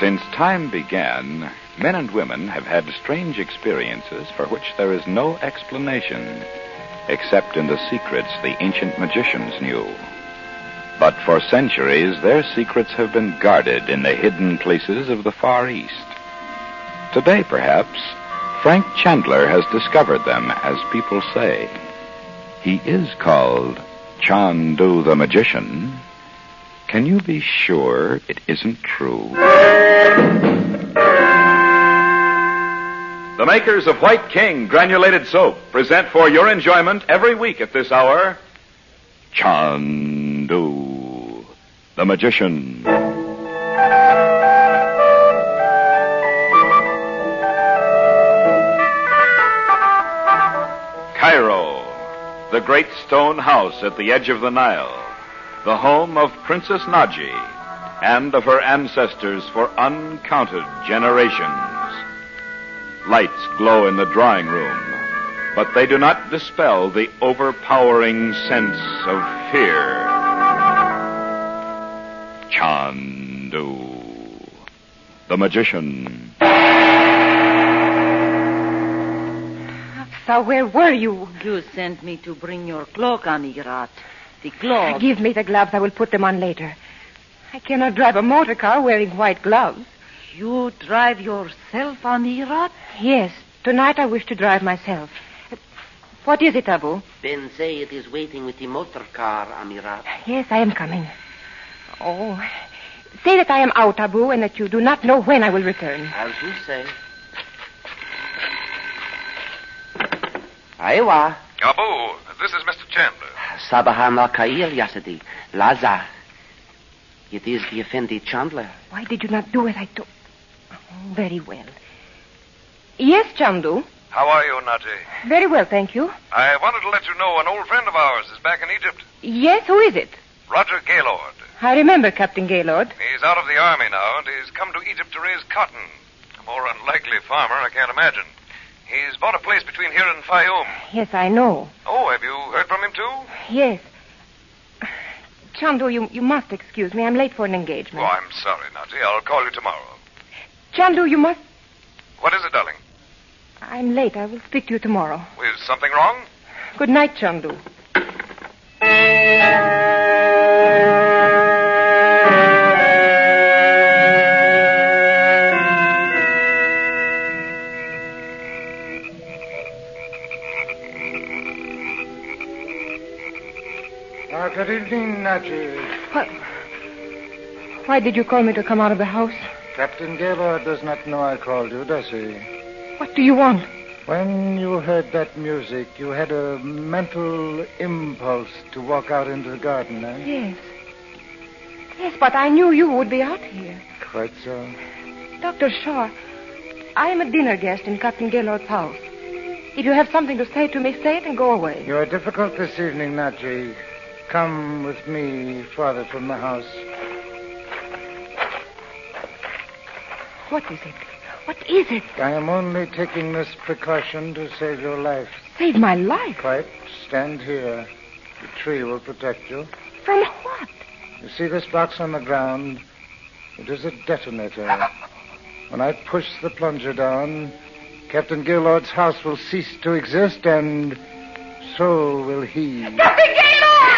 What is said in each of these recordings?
Since time began, men and women have had strange experiences for which there is no explanation, except in the secrets the ancient magicians knew. But for centuries, their secrets have been guarded in the hidden places of the Far East. Today, perhaps, Frank Chandler has discovered them, as people say. He is called Chandu the Magician. Can you be sure it isn't true? The makers of White King Granulated Soap present for your enjoyment every week at this hour, Chandu the Magician. Cairo, the great stone house at the edge of the Nile, the home of Princess Naji and of her ancestors for uncounted generations. Lights glow in the drawing room, but they do not dispel the overpowering sense of fear. Chandu, the Magician. So where were you? You sent me to bring your cloak, Amirat. The gloves. Give me the gloves. I will put them on later. I cannot drive a motor car wearing white gloves. You drive yourself, Amirat? Yes. Tonight I wish to drive myself. What is it, Abu? Ben Zayed is waiting with the motor car, Amirat. Yes, I am coming. Oh, say that I am out, Abu, and that you do not know when I will return. As you say. Aywa. Abu, this is Mr. Chandler. Sabahan al-Kair, Yasidi. Laza. It is the Effendi Chandler. Why did you not do as I told? Oh, very well. Yes, Chandu. How are you, Naji? Very well, thank you. I wanted to let you know an old friend of ours is back in Egypt. Yes, who is it? Roger Gaylord. I remember Captain Gaylord. He's out of the army now, and he's come to Egypt to raise cotton. A more unlikely farmer I can't imagine. He's bought a place between here and Fayoum. Yes, I know. Oh, have you heard from him, too? Yes. Chandu, you must excuse me. I'm late for an engagement. Oh, I'm sorry, Naji. I'll call you tomorrow. Chandu, you must... What is it, darling? I'm late. I will speak to you tomorrow. Is something wrong? Good night, Chandu. Good evening, Naji. Why did you call me to come out of the house? Captain Gaylord does not know I called you, does he? What do you want? When you heard that music, you had a mental impulse to walk out into the garden, eh? Yes. Yes, but I knew you would be out here. Quite so. Dr. Shaw, I am a dinner guest in Captain Gaylord's house. If you have something to say to me, say it and go away. You are difficult this evening, Naji. Come with me farther from the house. What is it? What is it? I am only taking this precaution to save your life. Save my life? Quite. Stand here. The tree will protect you. From what? You see this box on the ground? It is a detonator. When I push the plunger down, Captain Gaylord's house will cease to exist, and so will he. Captain Gaylord!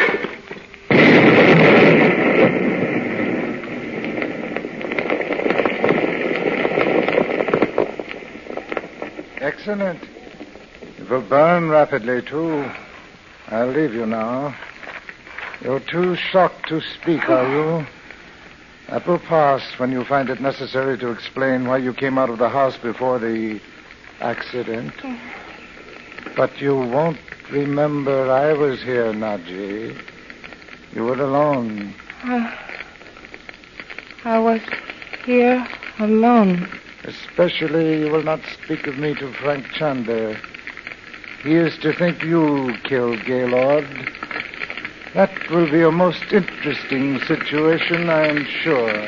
Excellent. It will burn rapidly, too. I'll leave you now. You're too shocked to speak, are you? That will pass when you find it necessary to explain why you came out of the house before the accident. But you won't remember I was here, Naji. You were alone. I was here alone. Especially you will not speak of me to Frank Chandler. He is to think you killed Gaylord. That will be a most interesting situation, I am sure.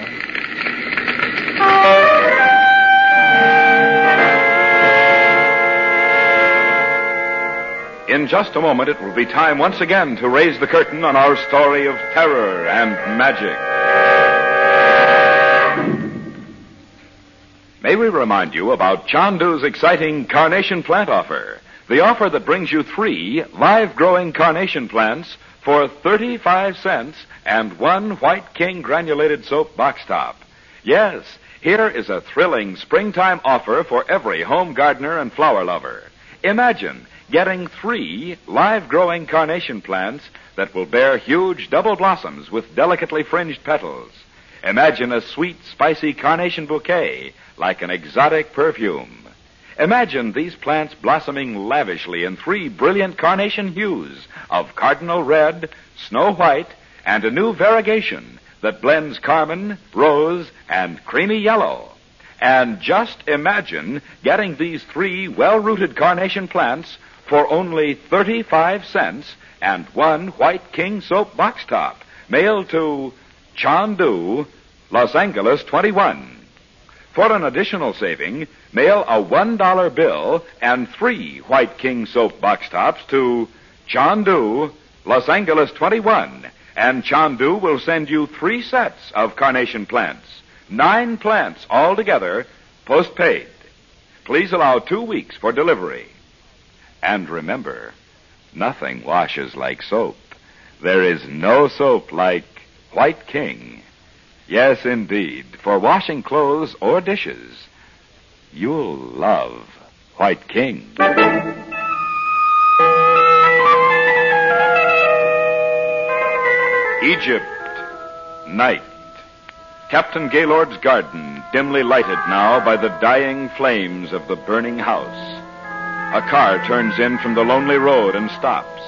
In just a moment, it will be time once again to raise the curtain on our story of terror and magic. may we remind you about Chandu's exciting carnation plant offer. The offer that brings you 3 live-growing carnation plants for 35 cents and 1 White King granulated soap box top. Yes, here is a thrilling springtime offer for every home gardener and flower lover. Imagine getting 3 live-growing carnation plants that will bear huge double blossoms with delicately fringed petals. Imagine a sweet, spicy carnation bouquet like an exotic perfume. Imagine these plants blossoming lavishly in 3 brilliant carnation hues of cardinal red, snow white, and a new variegation that blends carmine, rose, and creamy yellow. And just imagine getting these 3 well-rooted carnation plants for only 35 cents and 1 White King soap box top, mailed to Chandu, Los Angeles 21. For an additional saving, mail a $1 bill and 3 White King soap box tops to Chandu, Los Angeles 21, and Chandu will send you 3 sets of carnation plants, 9 plants altogether, postpaid. Please allow 2 weeks for delivery. And remember, nothing washes like soap. There is no soap like White King. Yes, indeed. For washing clothes or dishes, you'll love White King. Egypt, night. Captain Gaylord's garden, dimly lighted now by the dying flames of the burning house. A car turns in from the lonely road and stops.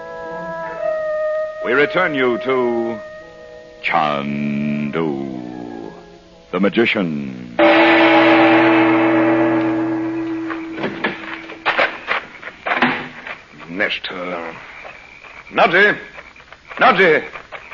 We return you to Chandu, the magician. Neshtar. Nadji! Nadji!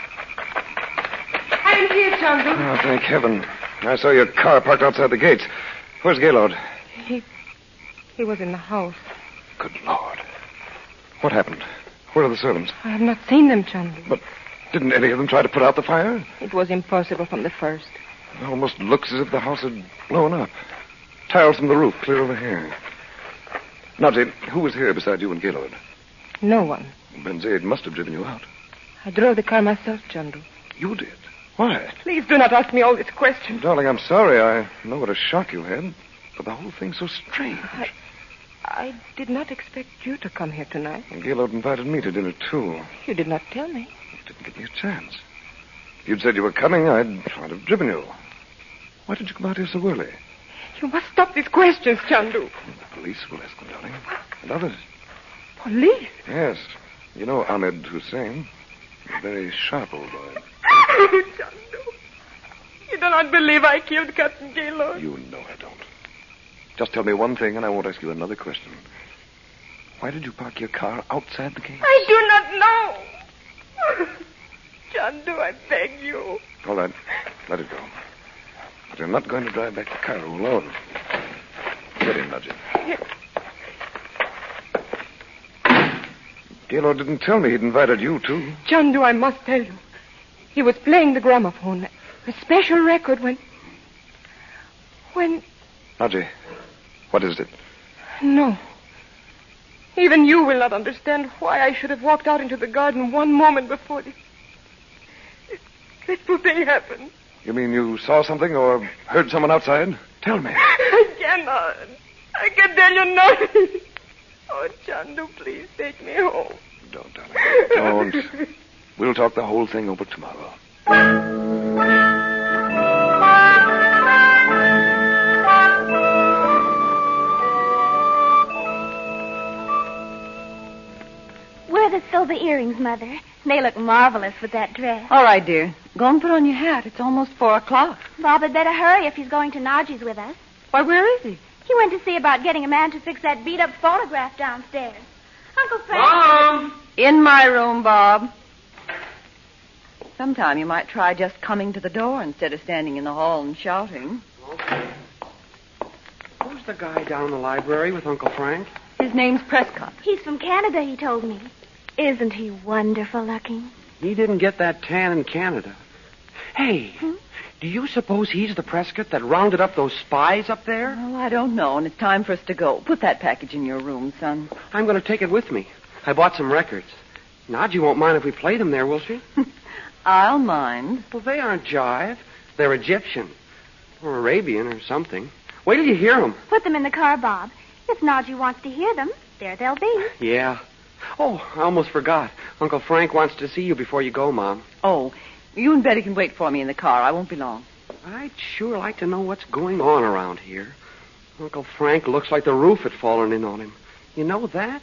I'm here, Chandu. Oh, thank heaven. I saw your car parked outside the gates. Where's Gaylord? He was in the house. Good Lord. What happened? Where are the servants? I have not seen them, Chandu. But didn't any of them try to put out the fire? It was impossible from the first. It almost looks as if the house had blown up. Tiles from the roof clear over here. Nadji, who was here beside you and Gaylord? No one. Ben Zaid must have driven you out. I drove the car myself, Chandu. You did? Why? Please do not ask me all these questions. Darling, I'm sorry. I know what a shock you had. But the whole thing's so strange. I did not expect you to come here tonight. And Gaylord invited me to dinner, too. You did not tell me. You didn't give me a chance. If you'd said you were coming, I'd have driven you. Why did you come out here so early? You must stop these questions, Chandu. The police will ask them, darling. And others. Police? Yes. You know Ahmed Hussein. A very sharp old boy. Oh, Chandu. You do not believe I killed Captain Gaylord? You know I don't. Just tell me one thing, and I won't ask you another question. Why did you park your car outside the gate? I do not know. Chandu, I beg you. All right. Let it go. But you're not going to drive back to Cairo alone. Get in, Nadji. Gaylord didn't tell me he'd invited you, too. Chandu, I must tell you. He was playing the gramophone, a special record when... Nadji, what is it? No. Even you will not understand why I should have walked out into the garden one moment before this dreadful thing happened. You mean you saw something or heard someone outside? Tell me. I cannot. I can tell you nothing. Oh, Chandu, please take me home. Don't, darling. Don't. We'll talk the whole thing over tomorrow. Wear the silver earrings, Mother. They look marvelous with that dress. All right, dear. Go and put on your hat. It's almost 4:00. Bob had better hurry if he's going to Najee's with us. Why, where is he? He went to see about getting a man to fix that beat-up photograph downstairs. Uncle Frank... Mom! In my room, Bob. Sometime you might try just coming to the door instead of standing in the hall and shouting. Okay. Who's the guy down in the library with Uncle Frank? His name's Prescott. He's from Canada, he told me. Isn't he wonderful looking? He didn't get that tan in Canada. Hey, Do you suppose he's the Prescott that rounded up those spies up there? Oh, I don't know, and it's time for us to go. Put that package in your room, son. I'm going to take it with me. I bought some records. Nadji won't mind if we play them there, will she? I'll mind. Well, they aren't jive. They're Egyptian. Or Arabian or something. Wait till you hear them. Put them in the car, Bob. If Nadji wants to hear them, there they'll be. Yeah. Oh, I almost forgot. Uncle Frank wants to see you before you go, Mom. Oh, you and Betty can wait for me in the car. I won't be long. I'd sure like to know what's going on around here. Uncle Frank looks like the roof had fallen in on him. You know that?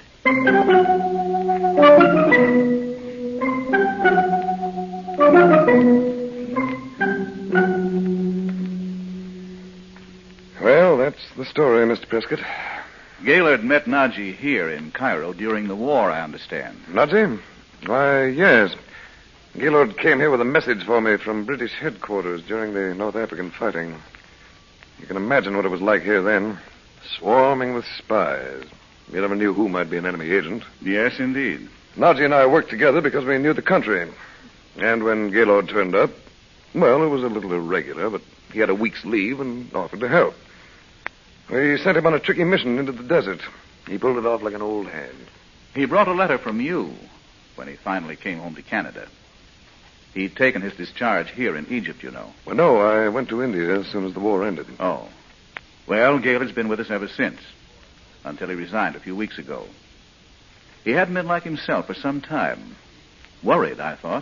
Well, that's the story, Mr. Prescott. Gaylord met Nadji here in Cairo during the war, I understand. Nadji? Why, yes. Gaylord came here with a message for me from British headquarters during the North African fighting. You can imagine what it was like here then. Swarming with spies. You never knew who might be an enemy agent. Yes, indeed. Nadji and I worked together because we knew the country. And when Gaylord turned up, well, it was a little irregular, but he had a week's leave and offered to help. We sent him on a tricky mission into the desert. He pulled it off like an old hand. He brought a letter from you when he finally came home to Canada. He'd taken his discharge here in Egypt, you know. Well, no, I went to India as soon as the war ended. Oh. Well, Gaylord's been with us ever since, until he resigned a few weeks ago. He hadn't been like himself for some time. Worried, I thought.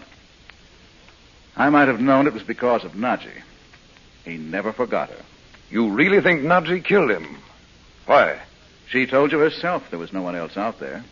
I might have known it was because of Nadji. He never forgot her. You really think Nadji killed him? Why? She told you herself there was no one else out there.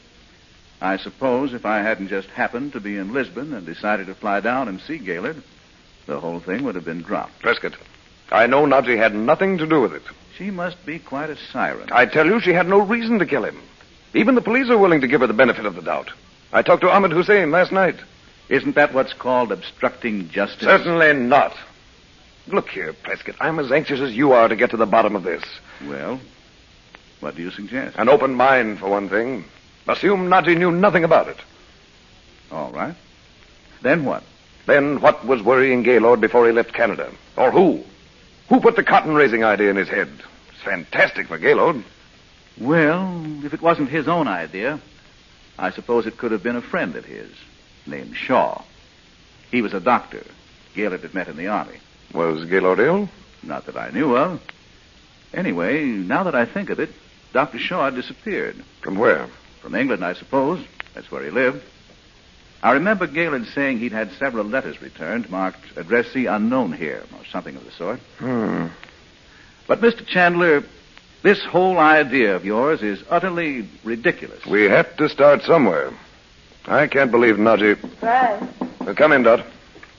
I suppose if I hadn't just happened to be in Lisbon and decided to fly down and see Gaylord, the whole thing would have been dropped. Prescott, I know Nadji had nothing to do with it. She must be quite a siren. I tell you, she had no reason to kill him. Even the police are willing to give her the benefit of the doubt. I talked to Ahmed Hussein last night. Isn't that what's called obstructing justice? Certainly not. Look here, Prescott, I'm as anxious as you are to get to the bottom of this. Well, what do you suggest? An open mind, for one thing. Assume Nadji knew nothing about it. All right. Then what? Then what was worrying Gaylord before he left Canada? Or who? Who put the cotton-raising idea in his head? It's fantastic for Gaylord. Well, if it wasn't his own idea, I suppose it could have been a friend of his, named Shaw. He was a doctor. Gaylord had met in the army. Was Gaylord ill? Not that I knew of. Anyway, now that I think of it, Dr. Shaw had disappeared. From where? From England, I suppose. That's where he lived. I remember Gaylord saying he'd had several letters returned marked addressee unknown here, or something of the sort. But, Mr. Chandler, this whole idea of yours is utterly ridiculous. We have to start somewhere. I can't believe Nadji... Right. Come in, Dot.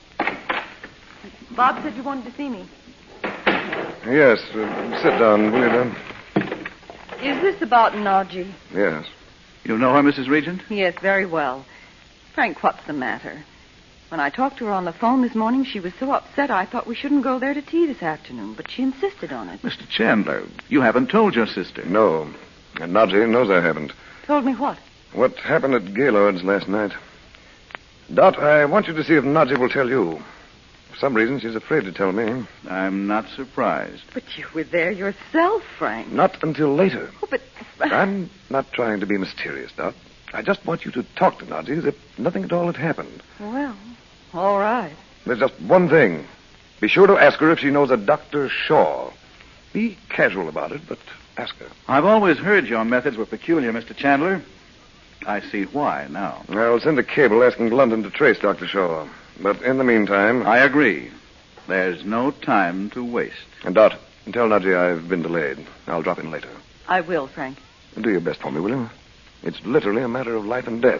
Bob said you wanted to see me. Yes, sit down, will you, Dot? Is this about Nadji? Yes. You know her, Mrs. Regent? Yes, very well. Frank, what's the matter? When I talked to her on the phone this morning, she was so upset I thought we shouldn't go there to tea this afternoon, but she insisted on it. Mr. Chandler, you haven't told your sister. No. And Nadji knows I haven't. Told me what? What happened at Gaylord's last night. Dot, I want you to see if Nadji will tell you. For some reason, she's afraid to tell me. I'm not surprised. But you were there yourself, Frank. Not until later. Oh, but... I'm not trying to be mysterious, Dot. I just want you to talk to Nadji as if nothing at all had happened. Well, all right. There's just one thing. Be sure to ask her if she knows a Dr. Shaw. Be casual about it, but ask her. I've always heard your methods were peculiar, Mr. Chandler. I see why now. I'll send a cable asking London to trace Dr. Shaw. But in the meantime... I agree. There's no time to waste. And Dot, tell Nadji I've been delayed. I'll drop in later. I will, Frank. Do your best for me, will you? It's literally a matter of life and death.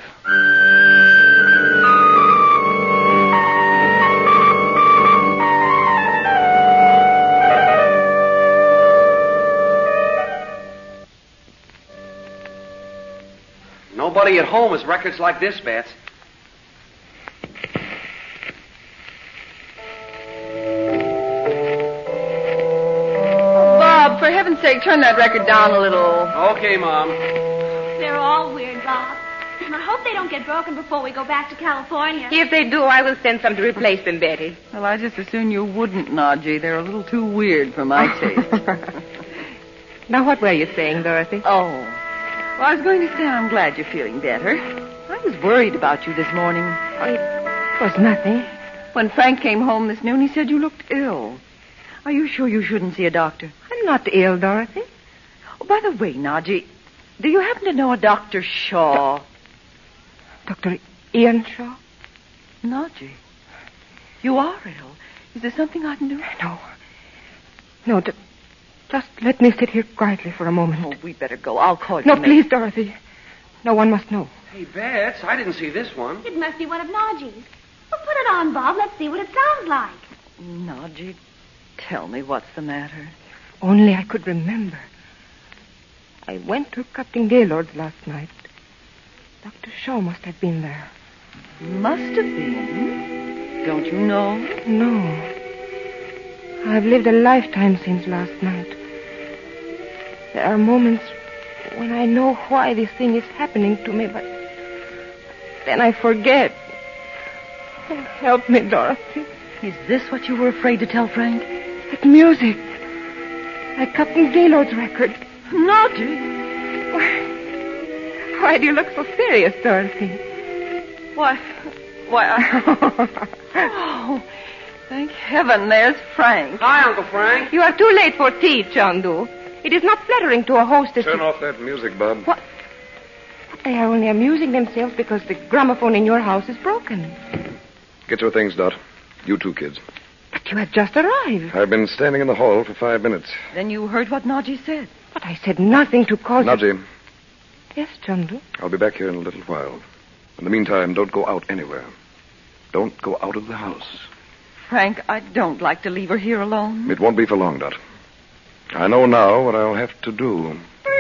Nobody at home has records like this, Bats. Bob, for heaven's sake, turn that record down a little. Okay, Mom. They're all weird, Bob. I hope they don't get broken before we go back to California. If they do, I will send some to replace them, Betty. Well, I just assume you wouldn't, Nadji. They're a little too weird for my taste. Now, what were you saying, Dorothy? Oh. Well, I was going to say I'm glad you're feeling better. I was worried about you this morning. It was nothing. When Frank came home this noon, he said you looked ill. Are you sure you shouldn't see a doctor? I'm not ill, Dorothy. Oh, by the way, Nadji, do you happen to know a Dr. Shaw? Dr. Ian Shaw? Nadji, you are ill. Is there something I can do? No, just let me sit here quietly for a moment. Oh, we better go. I'll call you. No, please, Dorothy. No one must know. Hey, Bets, I didn't see this one. It must be one of Nadji's. Well, put it on, Bob. Let's see what it sounds like. Nadji, tell me what's the matter. If only I could remember. I went to Captain Gaylord's last night. Dr. Shaw must have been there. Must have been? Don't you know? No. I've lived a lifetime since last night. There are moments when I know why this thing is happening to me, but then I forget. Oh, help me, Dorothy. Is this what you were afraid to tell Frank? That music. Like Captain Gaylord's record. Nadji. Why do you look so serious, Dorothy? Why, Oh, thank heaven there's Frank. Hi, Uncle Frank. You are too late for tea, Chandu. It is not flattering to a hostess. Turn off that music, Bob. What? They are only amusing themselves because the gramophone in your house is broken. Get your things, Dot. You too, kids. But you have just arrived. I've been standing in the hall for 5 minutes. Then you heard what Nadji said. But I said nothing to cause Nadji. Yes, Chandu? I'll be back here in a little while. In the meantime, don't go out anywhere. Don't go out of the house. Frank, I don't like to leave her here alone. It won't be for long, Dot. I know now what I'll have to do.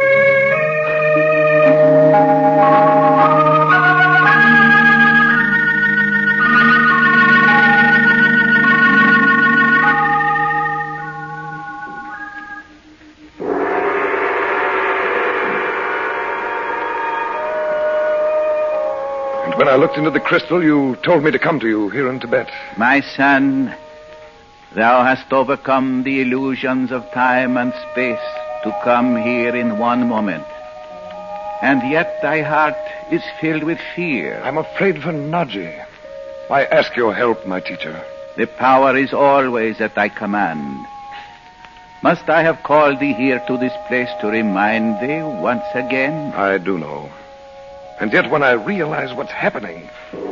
And when I looked into the crystal, you told me to come to you here in Tibet. My son, thou hast overcome the illusions of time and space to come here in one moment. And yet thy heart is filled with fear. I'm afraid for Nadji. I ask your help, my teacher. The power is always at thy command. Must I have called thee here to this place to remind thee once again? I do know. And yet when I realize what's happening...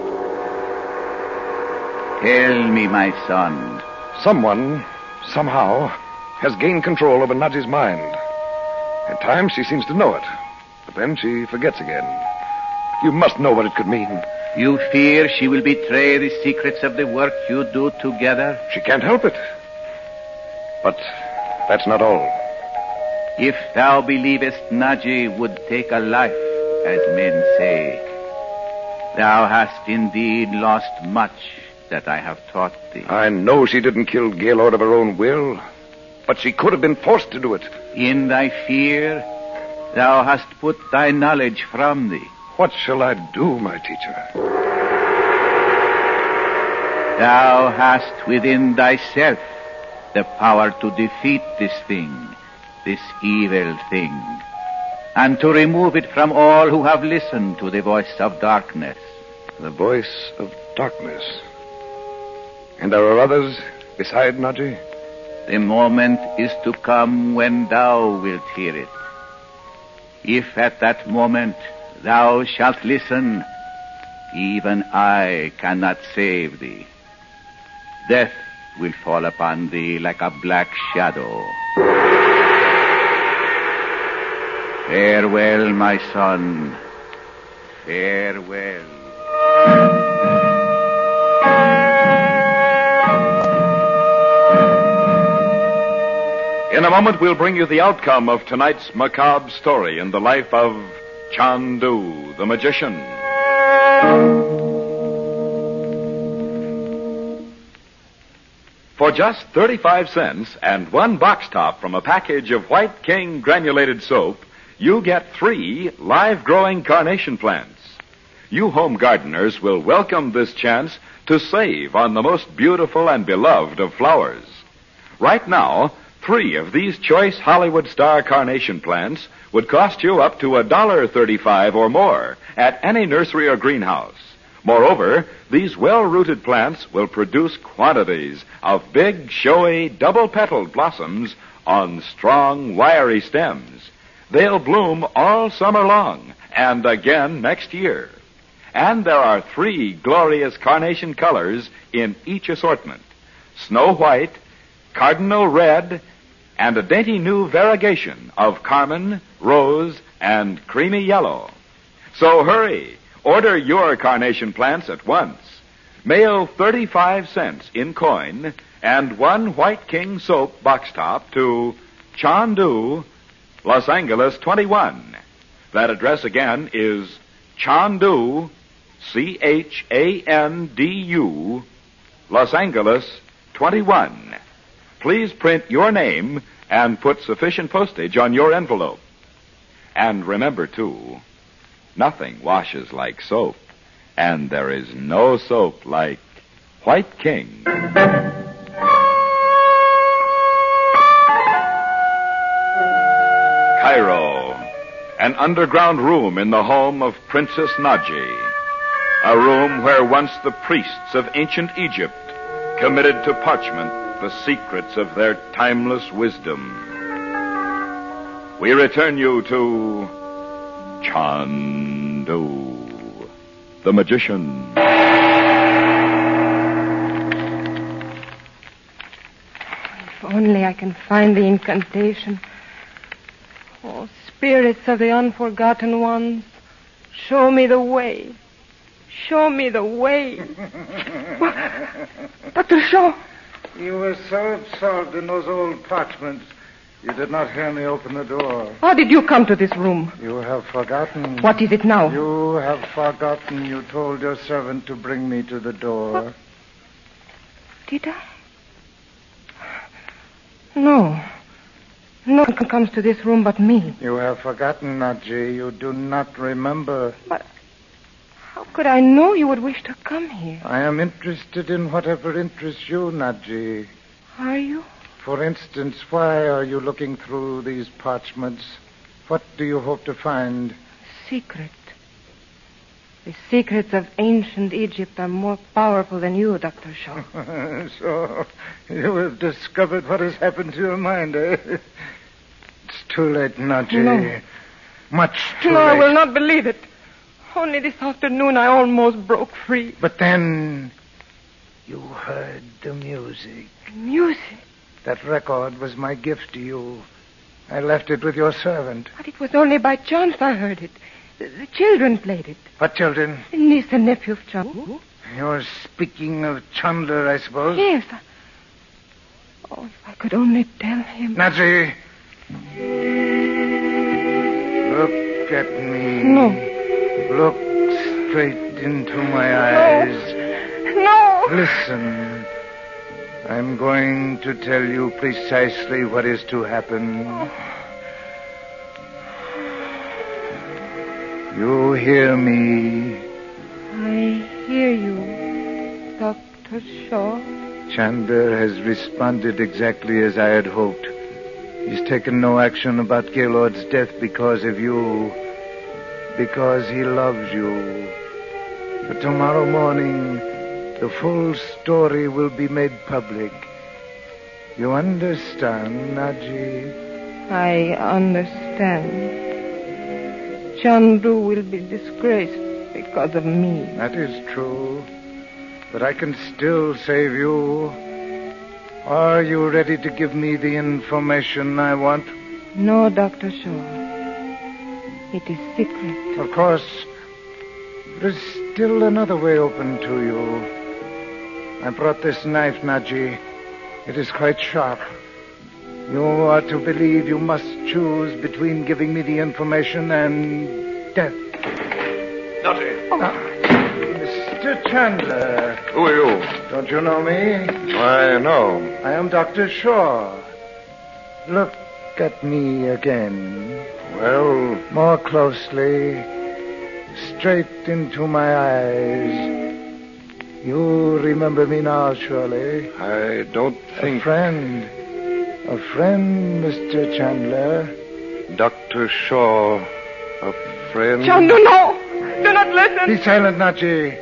Tell me, my son. Someone, somehow, has gained control over Nadji's mind. At times she seems to know it, but then she forgets again. You must know what it could mean. You fear she will betray the secrets of the work you do together? She can't help it. But that's not all. If thou believest Nadji would take a life, as men say, thou hast indeed lost much that I have taught thee. I know she didn't kill Gaylord of her own will, but she could have been forced to do it. In thy fear, thou hast put thy knowledge from thee. What shall I do, my teacher? Thou hast within thyself the power to defeat this thing, this evil thing, and to remove it from all who have listened to the voice of darkness. The voice of darkness. And there are others beside Nadji? The moment is to come when thou wilt hear it. If at that moment thou shalt listen, even I cannot save thee. Death will fall upon thee like a black shadow. Farewell, my son. Farewell. In a moment, we'll bring you the outcome of tonight's macabre story in the life of Chandu, the magician. For just 35 cents and one box top from a package of White King granulated soap, you get 3 live-growing carnation plants. you home gardeners will welcome this chance to save on the most beautiful and beloved of flowers. Right now, 3 of these choice Hollywood Star carnation plants would cost you up to $1.35 or more at any nursery or greenhouse. Moreover, these well-rooted plants will produce quantities of big, showy, double-petaled blossoms on strong, wiry stems. They'll bloom all summer long and again next year. And there are 3 glorious carnation colors in each assortment: snow white, cardinal red, and a dainty new variegation of carmine, rose, and creamy yellow. So hurry, order your carnation plants at once. Mail 35 cents in coin and 1 White King soap box top to Chandu, Los Angeles 21. That address again is Chandu, Chandu, Los Angeles 21. Please print your name and put sufficient postage on your envelope. And remember, too, nothing washes like soap, and there is no soap like White King. Cairo, an underground room in the home of Princess Naji, a room where once the priests of ancient Egypt committed to parchment the secrets of their timeless wisdom. We return you to Chandu, the magician. If only I can find the incantation. Oh, spirits of the unforgotten ones, show me the way. Show me the way. Dr. Shaw. You were so absorbed in those old parchments, you did not hear me open the door. How did you come to this room? You have forgotten. What is it now? You have forgotten. You told your servant to bring me to the door. What? Did I? No. No one comes to this room but me. You have forgotten, Naji. You do not remember. But how could I know you would wish to come here? I am interested in whatever interests you, Naji. Are you? For instance, why are you looking through these parchments? What do you hope to find? Secret. The secrets of ancient Egypt are more powerful than you, Dr. Shaw. So you have discovered what has happened to your mind, eh? It's too late, Naji. No. Much too No, late. I will not believe it. Only this afternoon I almost broke free. But then you heard the music. Music? That record was my gift to you. I left it with your servant. But it was only by chance I heard it. The children played it. What children? Niece and nephew of Chandler. You're speaking of Chandler, I suppose? Yes. Oh, if I could only tell him. Nazi! Look at me. No. Look straight into my eyes. No. Listen. I'm going to tell you precisely what is to happen. You hear me? I hear you, Dr. Shaw. Chandler has responded exactly as I had hoped. He's taken no action about Gaylord's death because of you. Because he loves you. But tomorrow morning, the full story will be made public. You understand, Naji? I understand. Chandu will be disgraced because of me. That is true. But I can still save you. Are you ready to give me the information I want? No, Dr. Shaw. It is secret. Of course, there's still another way open to you. I brought this knife, Naji. It is quite sharp. You are to believe you must choose between giving me the information and death. Naji. Mr. Chandler. Who are you? Don't you know me? Why, no. I am Dr. Shaw. Look at me again. Well, More closely. straight into my eyes. You remember me now, surely? I don't think... A friend, Mr. Chandler. Dr. Shaw, a friend... Chandu, no! Do not listen! Be silent, Nachi.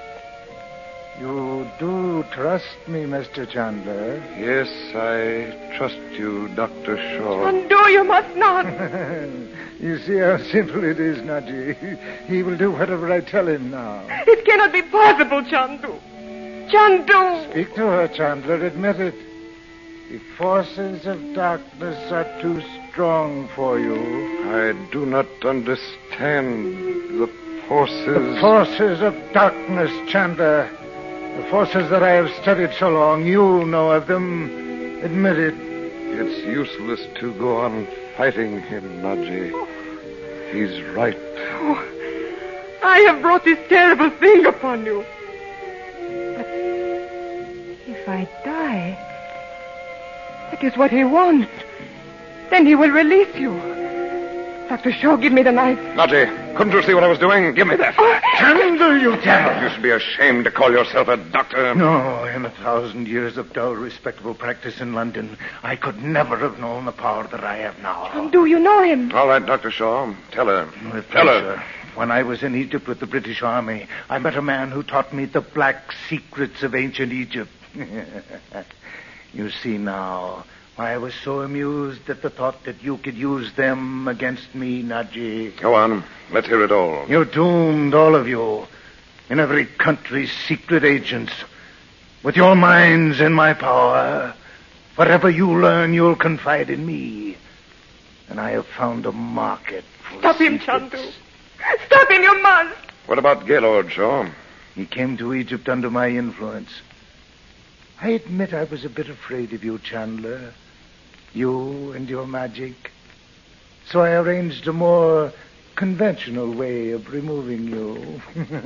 You do trust me, Mr. Chandler? Yes, I trust you, Dr. Shaw. Chandu, you must not! You see how simple it is, Naji. He will do whatever I tell him now. It cannot be possible, Chandu. Chandu! Speak to her, Chandler. Admit it. The forces of darkness are too strong for you. I do not understand the forces... The forces of darkness, Chandler. The forces that I have studied so long. You know of them. Admit it. It's useless to go on fighting him, Naji. He's right. Oh, I have brought this terrible thing upon you. But if I die, that is what he wants. Then he will release you. Dr. Shaw, give me the knife. Naji, couldn't you see what I was doing? Give me that. Chandler, you devil! You should be ashamed to call yourself a doctor. No, in 1,000 years of dull, respectable practice in London, I could never have known the power that I have now. Do you know him? All right, Dr. Shaw. Tell her. With Tell pleasure. her. When I was in Egypt with the British Army, I met a man who taught me the black secrets of ancient Egypt. You see now why I was so amused at the thought that you could use them against me, Naji. Go on. Let's hear it all. You're doomed, all of you. In every country's secret agents. With your minds in my power, whatever you learn, you'll confide in me. And I have found a market for Stop him, secrets. Chandu. Stop him, you must. What about Gaylord, Shaw? He came to Egypt under my influence. I admit I was a bit afraid of you, Chandler. You and your magic. So I arranged a more conventional way of removing you.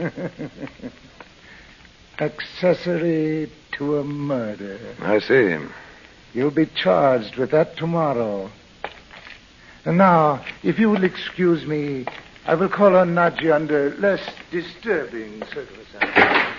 Accessory to a murder. I see. You'll be charged with that tomorrow. And now, if you will excuse me, I will call on Naji under less disturbing circumstances.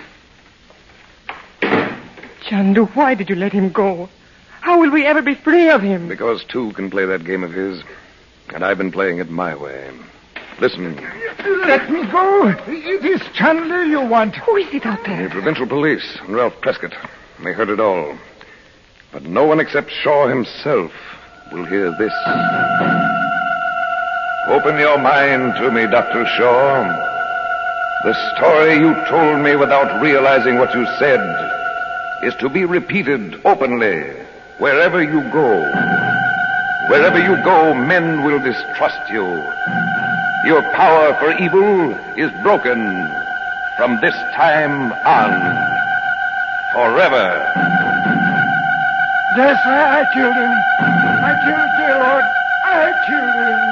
Chandu, why did you let him go? How will we ever be free of him? Because two can play that game of his, and I've been playing it my way. Listen. Let me go. It is Chandler you want. Who is it out there? The provincial police and Ralph Prescott. They heard it all. But no one except Shaw himself will hear this. Open your mind to me, Dr. Shaw. The story you told me without realizing what you said is to be repeated openly wherever you go. Wherever you go, men will distrust you. Your power for evil is broken from this time on. Forever. Yes, I killed him. I killed Gaylord. I killed him.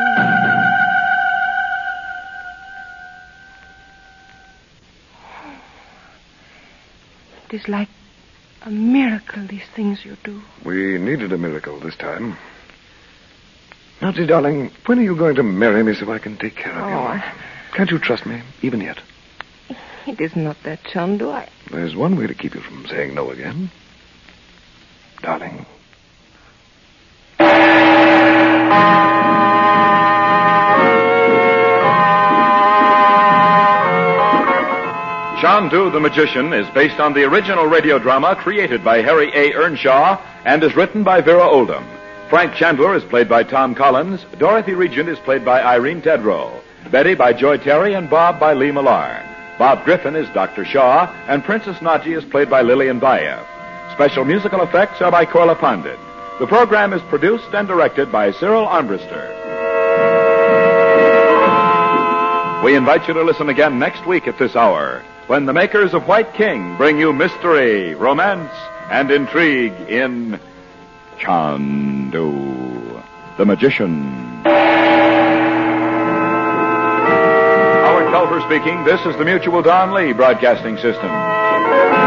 It is like a miracle, these things you do. We needed a miracle this time. Naji, darling, when are you going to marry me so I can take care of you? Can't you trust me, even yet? It is not that, Chandu. There's one way to keep you from saying no again. Darling. Chandu the Magician is based on the original radio drama created by Harry A. Earnshaw and is written by Vera Oldham. Frank Chandler is played by Tom Collins. Dorothy Regent is played by Irene Tedrow. Betty by Joy Terry and Bob by Lee Millar. Bob Griffin is Dr. Shaw, and Princess Naji is played by Lillian Bayev. Special musical effects are by Korla Pandit. The program is produced and directed by Cyril Armbruster. We invite you to listen again next week at this hour, when the makers of White King bring you mystery, romance, and intrigue in Chandu the Magician. Howard Culver speaking. This is the Mutual Don Lee Broadcasting System.